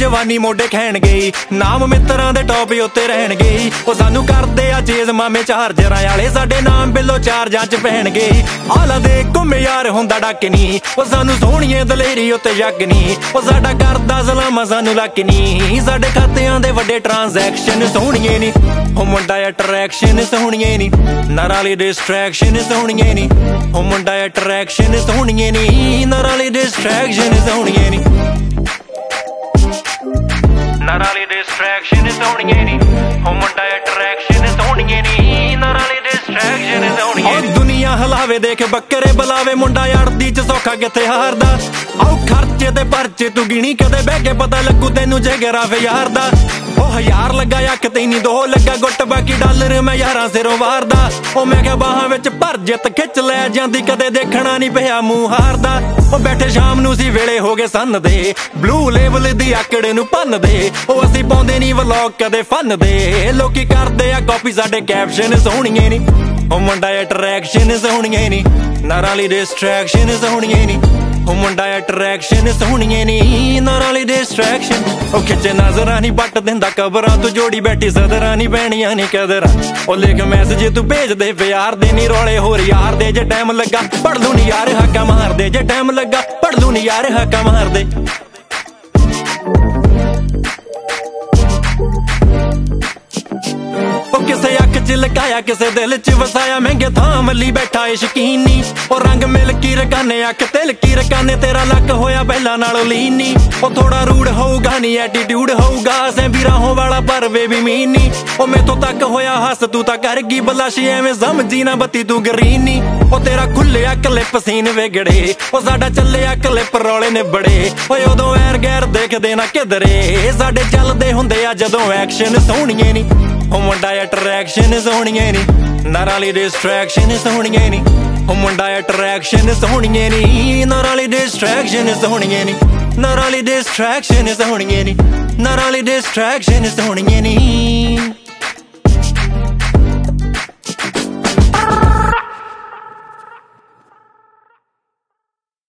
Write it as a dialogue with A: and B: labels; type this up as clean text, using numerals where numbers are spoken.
A: जवानी मोढे खैणगे नाम मित्रां दे टॉप उत्ते रहणगे ओ सानू करदे आ चेज मामे चार्जरां वाले साडे नाम बिलो चार्जां च पैणगे आला दे घुम यार हुंदा डक नी ओ सानू सोहणीए दलेरी उत्ते जग नी ओ साडा करदा सलामा सानू लक नी साडे खातियां दे वड्डे ट्रांजैक्शन सोहणीए नी ओ मुंडा अट्रैक्शन सोहणीए नी नाराली डिस्ट्रैक्शन सोहणीए नी ओ मुंडा अट्रैक्शन सोहणीए नी नाराली डिस्ट्रैक्शन सोहणीए नी नाराली डिस्ट्रैक्शन सोहणीए नी ओ मुंडा अट्रैक्शन सोहणीए नी नाराली डिस्ट्रैक्शन सोहणीए नी दुनिया हलावे देख बकरे बुलावे मुंडा अड़दी च सौखा किथे हारदा आओ खर्चे ते परचे तू गिणी कदे बह के पता लगू तैनू जगरा वे यार दा ओ हजार लगा अख ते नहीं दो लगा गुट बाकी डॉलर मैं यारां सिरों वारदा ओ मैं क्या बाहां विच भर जित खिच लै जांदी कदे देखना नहीं पिया मूंह हारदा ओ बैठे शाम नू सी वेले हो गए सन दे ब्लू लेवल दी आकड़े नू भन्न दे ओ असीं पाउंदे नहीं व्लॉग कदे फन दे लोकी करदे आ कॉपी साडे कैप्शन सोहणीए नी ओ मुंडा अट्रैक्शन सोहणीए नी नाराली डिस्ट्रैक्शन सोहणीए नी ओ मुंडा अट्रैक्शन सोहणीए नी नाराली डिस्ट्रैक्शन ओ खिचे नजरां नहीं पट दिंदा कबरां तू जोड़ी बैठी सदरां नहीं पैणियां नहीं कदरां ओ लिख मैसेज तू भेज दे प्यार दे नी रोले होर यार दे जे टाइम लगा पढ़ लू नी यार हक्का मार दे जे टाइम लगा पढ़ लू नी यार हक्का मार दे किसे अख च लकाया किसे दिल च वसाया महंगे थां मली बैठा है शकीनी और रंग मिल की रकाने अख तिल की रकाने तेरा लक होया पहला नालों लीनी ओ थोड़ा रूड होऊगा नी एटीट्यूड होऊगा असें भी राहों वाला पर वे भी मीनी ओ मैथों तक होया हस तू तां कर गई बलाशी एवें समझी ना बत्ती तू गरीनी ओ तेरा खुल्लिया क्लिप सीन विगड़े ओ साडा चलिया क्लिप रौले निबड़े ओ उदों ऐर गैर देखदे ना किधरे साडे चलदे हुंदे आ जदों एक्शन सोहणीए नी ओ मुंडा अट्रैक्शन सोहणीए नी नाराली डिस्ट्रैक्शन सोहणीए नी ओ मुंडा अट्रैक्शन सोहणीए नी नाराली डिस्ट्रैक्शन सोहणीए नी नाराली डिस्ट्रैक्शन सोहणीए नी नाराली डिस्ट्रैक्शन सोहणीए नी